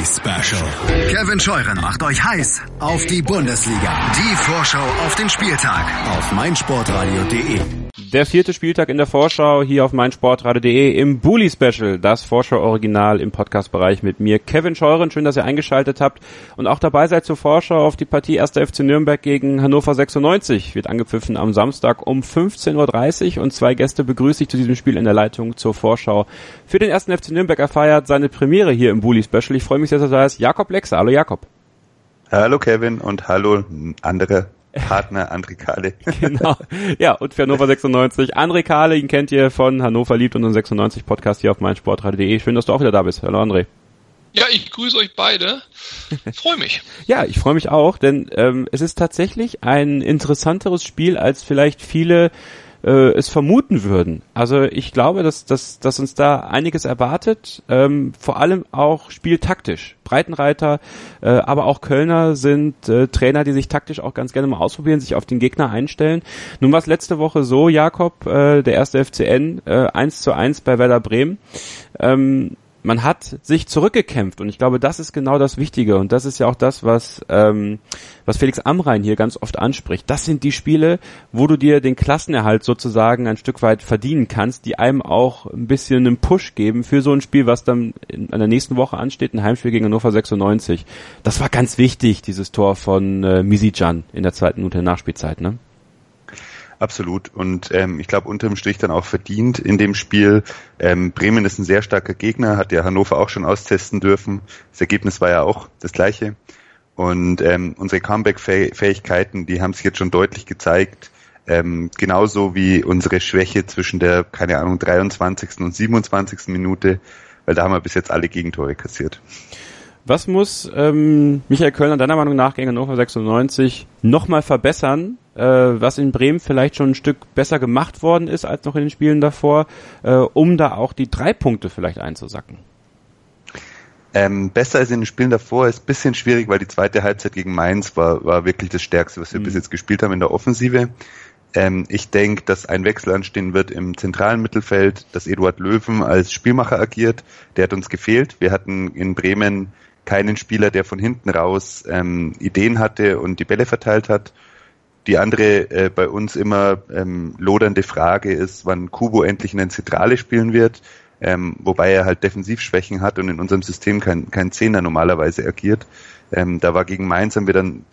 Bully Special. Kevin Scheuren macht euch heiß auf die Bundesliga. Die Vorschau auf den Spieltag auf meinsportradio.de. Der 4. Spieltag in der Vorschau hier auf meinsportradio.de im Bully Special, das Vorschau-Original im Podcast-Bereich mit mir, Kevin Scheuren. Schön, dass ihr eingeschaltet habt und auch dabei seid zur Vorschau auf die Partie 1. FC Nürnberg gegen Hannover 96. Wird angepfiffen am Samstag um 15.30 Uhr und zwei Gäste begrüße ich zu diesem Spiel in der Leitung zur Vorschau. Für den 1. FC Nürnberg feiert seine Premiere hier im Bully Special. Ich freue mich sehr, dass er da ist. Jakob Lexer. Hallo Jakob. Hallo Kevin und hallo andere Partner André Kahle. Genau. Ja, und für Hannover 96 André Kahle, ihn kennt ihr von Hannover liebt und 96 Podcast hier auf meinsportradio.de. Schön, dass du auch wieder da bist. Hallo André. Ja, ich grüße euch beide. Freue mich. Ja, ich freue mich auch, denn es ist tatsächlich ein interessanteres Spiel, als vielleicht viele es vermuten würden. Also ich glaube, dass uns da einiges erwartet, vor allem auch spieltaktisch. Breitenreiter, aber auch Kölner sind Trainer, die sich taktisch auch ganz gerne mal ausprobieren, sich auf den Gegner einstellen. Nun war es letzte Woche so, Jakob, der 1. FCN 1:1 bei Werder Bremen. Man hat sich zurückgekämpft und ich glaube, das ist genau das Wichtige und das ist ja auch das, was Felix Amrain hier ganz oft anspricht. Das sind die Spiele, wo du dir den Klassenerhalt sozusagen ein Stück weit verdienen kannst, die einem auch ein bisschen einen Push geben für so ein Spiel, was dann in der nächsten Woche ansteht, ein Heimspiel gegen Hannover 96. Das war ganz wichtig, dieses Tor von Misijan in der 2. Minute der Nachspielzeit, ne? Absolut und ich glaube unterm Strich dann auch verdient in dem Spiel. Bremen ist ein sehr starker Gegner, hat ja Hannover auch schon austesten dürfen. Das Ergebnis war ja auch das gleiche und unsere Comeback-Fähigkeiten, die haben sich jetzt schon deutlich gezeigt. Genauso wie unsere Schwäche zwischen der, 23. und 27. Minute, weil da haben wir bis jetzt alle Gegentore kassiert. Was muss Michael Kölner deiner Meinung nach gegen Hannover 96 nochmal verbessern, was in Bremen vielleicht schon ein Stück besser gemacht worden ist als noch in den Spielen davor, um da auch die 3 Punkte vielleicht einzusacken? Besser als in den Spielen davor ist ein bisschen schwierig, weil die zweite Halbzeit gegen Mainz war wirklich das Stärkste, was wir bis jetzt gespielt haben in der Offensive. Ich denke, dass ein Wechsel anstehen wird im zentralen Mittelfeld, dass Eduard Löwen als Spielmacher agiert. Der hat uns gefehlt. Wir hatten in Bremen keinen Spieler, der von hinten raus Ideen hatte und die Bälle verteilt hat. Die andere bei uns immer lodernde Frage ist, wann Kubo endlich in der Zentrale spielen wird, wobei er halt Defensivschwächen hat und in unserem System kein Zehner normalerweise agiert. Da war gegen Mainz, haben wir dann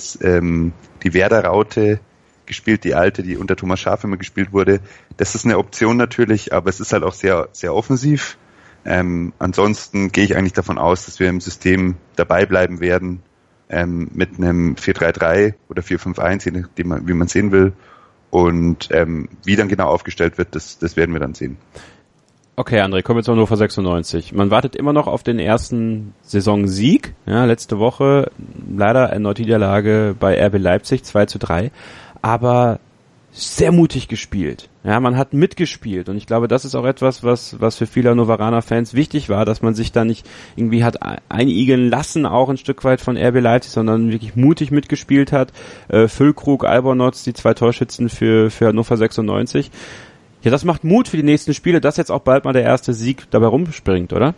die Werder-Raute gespielt, die alte, die unter Thomas Schaaf immer gespielt wurde. Das ist eine Option natürlich, aber es ist halt auch sehr, sehr offensiv. Ansonsten gehe ich eigentlich davon aus, dass wir im System dabei bleiben werden, mit einem 4-3-3 oder 4-5-1, je nachdem, wie man sehen will. Und wie dann genau aufgestellt wird, das werden wir dann sehen. Okay, André, kommen wir zu Hannover 96. Man wartet immer noch auf den ersten Saisonsieg. Ja, letzte Woche leider erneut die Niederlage bei RB Leipzig 2:3. Aber sehr mutig gespielt. Ja, man hat mitgespielt und ich glaube, das ist auch etwas, was für viele Hannoveraner-Fans wichtig war, dass man sich da nicht irgendwie hat einigeln lassen, auch ein Stück weit von RB Leipzig, sondern wirklich mutig mitgespielt hat. Füllkrug, Albonotz, die 2 Torschützen für Hannover 96. Ja, das macht Mut für die nächsten Spiele, dass jetzt auch bald mal der erste Sieg dabei rumspringt, oder?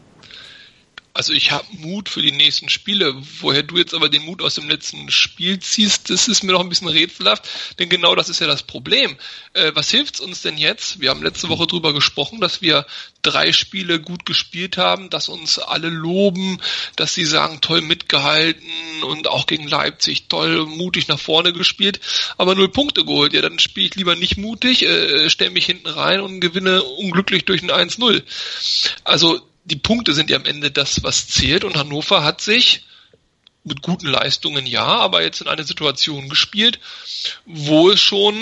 Also ich habe Mut für die nächsten Spiele. Woher du jetzt aber den Mut aus dem letzten Spiel ziehst, das ist mir noch ein bisschen rätselhaft, denn genau das ist ja das Problem. Was hilft's uns denn jetzt? Wir haben letzte Woche drüber gesprochen, dass wir 3 Spiele gut gespielt haben, dass uns alle loben, dass sie sagen, toll mitgehalten und auch gegen Leipzig toll, mutig nach vorne gespielt, aber 0 Punkte geholt. Ja, dann spiele ich lieber nicht mutig, stelle mich hinten rein und gewinne unglücklich durch ein 1:0. Also die Punkte sind ja am Ende das, was zählt und Hannover hat sich mit guten Leistungen ja, aber jetzt in eine Situation gespielt, wo es schon,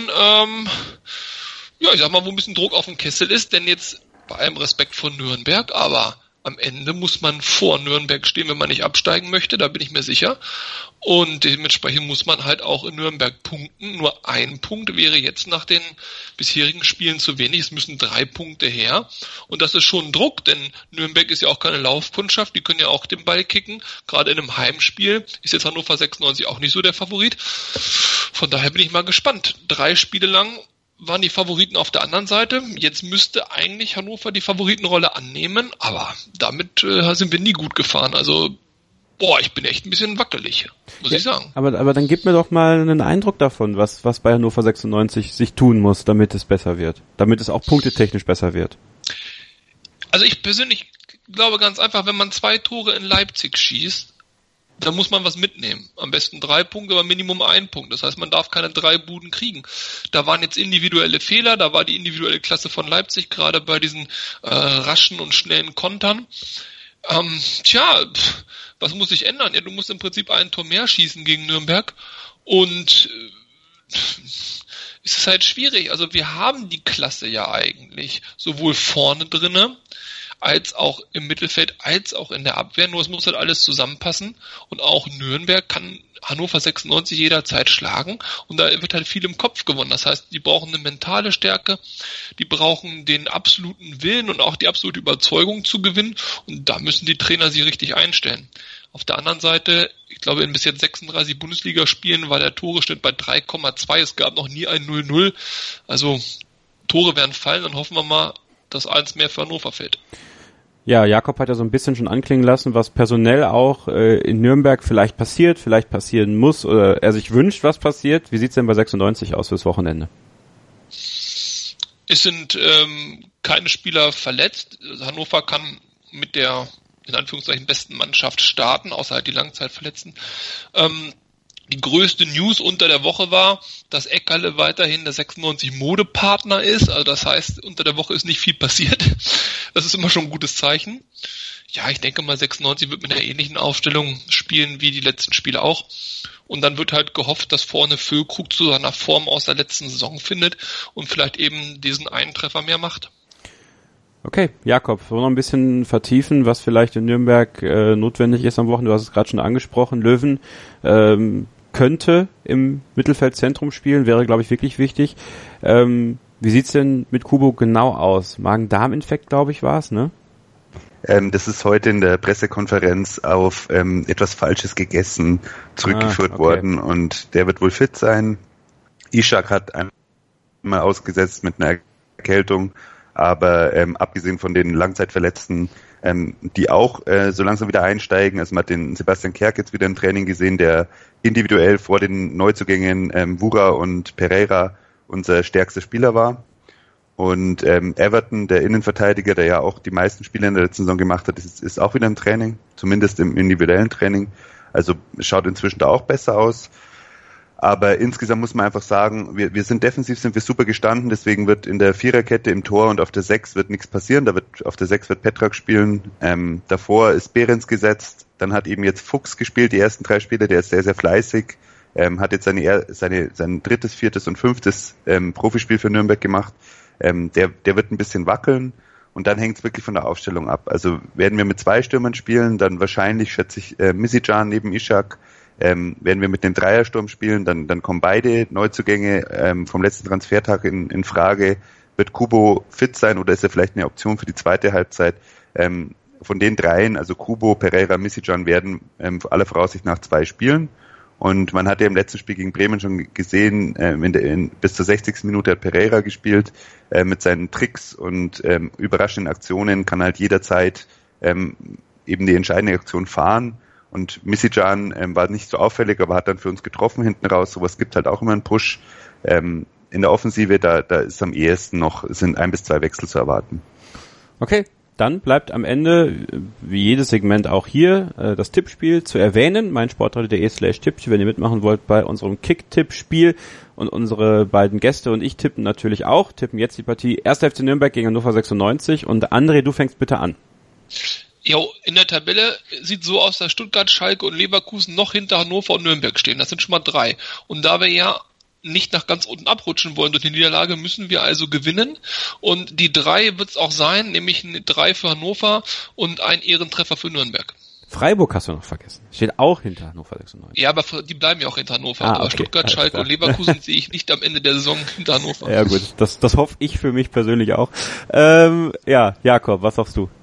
wo ein bisschen Druck auf dem Kessel ist, denn jetzt bei allem Respekt vor Nürnberg, aber am Ende muss man vor Nürnberg stehen, wenn man nicht absteigen möchte, da bin ich mir sicher. Und dementsprechend muss man halt auch in Nürnberg punkten. Nur 1 Punkt wäre jetzt nach den bisherigen Spielen zu wenig. Es müssen 3 Punkte her. Und das ist schon ein Druck, denn Nürnberg ist ja auch keine Laufkundschaft. Die können ja auch den Ball kicken. Gerade in einem Heimspiel ist jetzt Hannover 96 auch nicht so der Favorit. Von daher bin ich mal gespannt. 3 Spiele lang waren die Favoriten auf der anderen Seite. Jetzt müsste eigentlich Hannover die Favoritenrolle annehmen, aber damit sind wir nie gut gefahren. Also, ich bin echt ein bisschen wackelig, muss ich sagen. Aber dann gib mir doch mal einen Eindruck davon, was bei Hannover 96 sich tun muss, damit es besser wird. Damit es auch punktetechnisch besser wird. Also ich persönlich glaube ganz einfach, wenn man 2 Tore in Leipzig schießt, dann muss man was mitnehmen. Am besten 3 Punkte, aber Minimum 1 Punkt. Das heißt, man darf keine 3 Buden kriegen. Da waren jetzt individuelle Fehler, da war die individuelle Klasse von Leipzig, gerade bei diesen raschen und schnellen Kontern. Was muss sich ändern? Ja, du musst im Prinzip 1 Tor mehr schießen gegen Nürnberg und es ist halt schwierig. Also wir haben die Klasse ja eigentlich, sowohl vorne drinne, als auch im Mittelfeld, als auch in der Abwehr, nur es muss halt alles zusammenpassen und auch Nürnberg kann Hannover 96 jederzeit schlagen und da wird halt viel im Kopf gewonnen. Das heißt, die brauchen eine mentale Stärke, die brauchen den absoluten Willen und auch die absolute Überzeugung zu gewinnen und da müssen die Trainer sie richtig einstellen. Auf der anderen Seite, ich glaube, in bis jetzt 36 Bundesligaspielen war der Toreschnitt bei 3,2. Es gab noch nie ein 0-0. Also Tore werden fallen, dann hoffen wir mal, dass 1 mehr für Hannover fällt. Ja, Jakob hat ja so ein bisschen schon anklingen lassen, was personell auch in Nürnberg vielleicht passiert, vielleicht passieren muss oder er sich wünscht, was passiert. Wie sieht's denn bei 96 aus fürs Wochenende? Es sind keine Spieler verletzt. Hannover kann mit der in Anführungszeichen besten Mannschaft starten, außer halt die Langzeitverletzten. Die größte News unter der Woche war, dass Eckerle weiterhin der 96 Modepartner ist. Also das heißt, unter der Woche ist nicht viel passiert. Das ist immer schon ein gutes Zeichen. Ja, ich denke mal, 96 wird mit einer ähnlichen Aufstellung spielen wie die letzten Spiele auch. Und dann wird halt gehofft, dass vorne Füllkrug zu seiner Form aus der letzten Saison findet und vielleicht eben diesen einen Treffer mehr macht. Okay, Jakob, wollen wir noch ein bisschen vertiefen, was vielleicht in Nürnberg notwendig ist am Wochenende? Du hast es gerade schon angesprochen. Löwen könnte im Mittelfeldzentrum spielen, wäre, glaube ich, wirklich wichtig. Wie sieht's denn mit Kubo genau aus? Magen-Darm-Infekt, glaube ich, war es, ne? Das ist heute in der Pressekonferenz auf etwas Falsches gegessen zurückgeführt worden und der wird wohl fit sein. Ishak hat einmal ausgesetzt mit einer Erkältung, aber abgesehen von den Langzeitverletzten, die auch so langsam wieder einsteigen, also man hat den Sebastian Kerk jetzt wieder im Training gesehen, der individuell vor den Neuzugängen Wura und Pereira unser stärkster Spieler war. Und Everton, der Innenverteidiger, der ja auch die meisten Spiele in der letzten Saison gemacht hat, ist auch wieder im Training, zumindest im individuellen Training. Also schaut inzwischen da auch besser aus. Aber insgesamt muss man einfach sagen, wir sind defensiv super gestanden, deswegen wird in der Viererkette im Tor und auf der 6 wird nichts passieren. Auf der 6 wird Petrak spielen. Davor ist Behrens gesetzt, dann hat eben jetzt Fuchs gespielt, die ersten 3 Spiele, der ist sehr, sehr fleißig. Hat jetzt sein 3., 4. und 5. Profispiel für Nürnberg gemacht. Der wird ein bisschen wackeln und dann hängt es wirklich von der Aufstellung ab. Also werden wir mit 2 Stürmern spielen, dann wahrscheinlich, schätze ich, Misicjan neben Ishak. Werden wir mit dem Dreiersturm spielen, dann kommen beide Neuzugänge vom letzten Transfertag in Frage. Wird Kubo fit sein oder ist er vielleicht eine Option für die zweite Halbzeit? Von den 3, also Kubo, Pereira, Misicjan, werden aller Voraussicht nach 2 spielen. Und man hat ja im letzten Spiel gegen Bremen schon gesehen, bis zur 60. Minute hat Pereira gespielt, mit seinen Tricks und überraschenden Aktionen kann halt jederzeit eben die entscheidende Aktion fahren. Und Misicjan war nicht so auffällig, aber hat dann für uns getroffen hinten raus. Sowas gibt halt auch immer einen Push. In der Offensive, da ist am ehesten sind 1 bis 2 Wechsel zu erwarten. Okay. Dann bleibt am Ende, wie jedes Segment auch hier, das Tippspiel zu erwähnen. meinsportradio.de/Tippspiel, wenn ihr mitmachen wollt bei unserem Kick-Tippspiel. Und unsere beiden Gäste und ich tippen natürlich auch. Tippen jetzt die Partie 1. FC Nürnberg gegen Hannover 96. Und André, du fängst bitte an. Jo, in der Tabelle sieht so aus, dass Stuttgart, Schalke und Leverkusen noch hinter Hannover und Nürnberg stehen. Das sind schon mal 3. Und da wir ja nicht nach ganz unten abrutschen wollen durch die Niederlage, müssen wir also gewinnen. Und die 3 wird es auch sein, nämlich eine 3 für Hannover und ein Ehrentreffer für Nürnberg. Freiburg hast du noch vergessen. Steht auch hinter Hannover 96. Ja, aber die bleiben ja auch hinter Hannover. Aber Stuttgart, Schalke und Leverkusen sehe ich nicht am Ende der Saison hinter Hannover. Ja gut, das hoffe ich für mich persönlich auch. Ja, Jakob, was sagst du?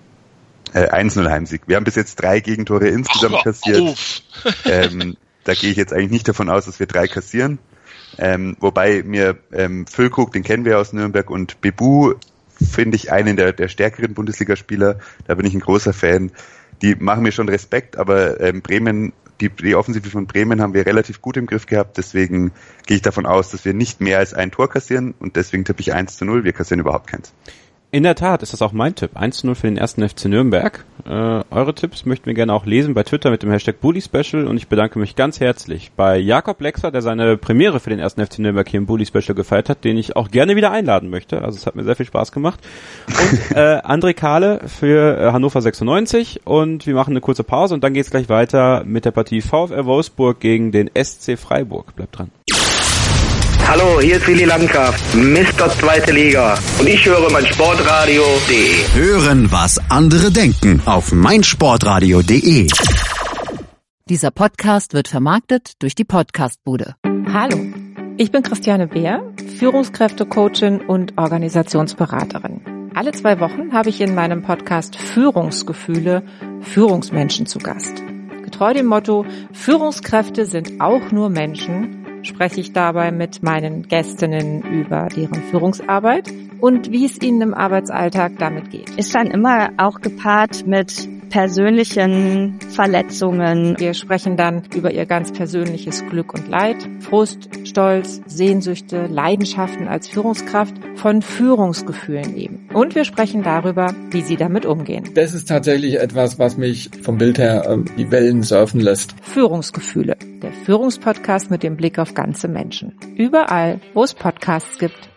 1-0 Heimsieg. Wir haben bis jetzt 3 Gegentore insgesamt kassiert. Da gehe ich jetzt eigentlich nicht davon aus, dass wir 3 kassieren. Wobei mir Füllkrug, den kennen wir aus Nürnberg, und Bebu finde ich einen der stärkeren Bundesligaspieler. Da bin ich ein großer Fan. Die machen mir schon Respekt, aber Bremen, die Offensive von Bremen haben wir relativ gut im Griff gehabt. Deswegen gehe ich davon aus, dass wir nicht mehr als ein Tor kassieren, und deswegen tippe ich 1:0. Wir kassieren überhaupt keins. In der Tat ist das auch mein Tipp. 1:0 für den 1. FC Nürnberg. Eure Tipps möchten wir gerne auch lesen bei Twitter mit dem Hashtag Bully Special, und ich bedanke mich ganz herzlich bei Jakob Lexer, der seine Premiere für den 1. FC Nürnberg hier im Bully Special gefeiert hat, den ich auch gerne wieder einladen möchte. Also es hat mir sehr viel Spaß gemacht. Und André Kahle für Hannover 96, und wir machen eine kurze Pause und dann geht's gleich weiter mit der Partie VfL Wolfsburg gegen den SC Freiburg. Bleibt dran. Hallo, hier ist Willi Landgraf, Mr. Zweite Liga, und ich höre meinsportradio.de. Hören, was andere denken auf meinsportradio.de. Dieser Podcast wird vermarktet durch die Podcastbude. Hallo, ich bin Christiane Beer, Führungskräftecoachin und Organisationsberaterin. Alle 2 Wochen habe ich in meinem Podcast Führungsgefühle Führungsmenschen zu Gast. Getreu dem Motto, Führungskräfte sind auch nur Menschen, spreche ich dabei mit meinen Gästinnen über deren Führungsarbeit und wie es ihnen im Arbeitsalltag damit geht. Ist dann immer auch gepaart mit persönlichen Verletzungen. Wir sprechen dann über ihr ganz persönliches Glück und Leid, Frust, Stolz, Sehnsüchte, Leidenschaften als Führungskraft, von Führungsgefühlen eben. Und wir sprechen darüber, wie sie damit umgehen. Das ist tatsächlich etwas, was mich vom Bild her die Wellen surfen lässt. Führungsgefühle, der Führungspodcast mit dem Blick auf ganze Menschen. Überall, wo es Podcasts gibt.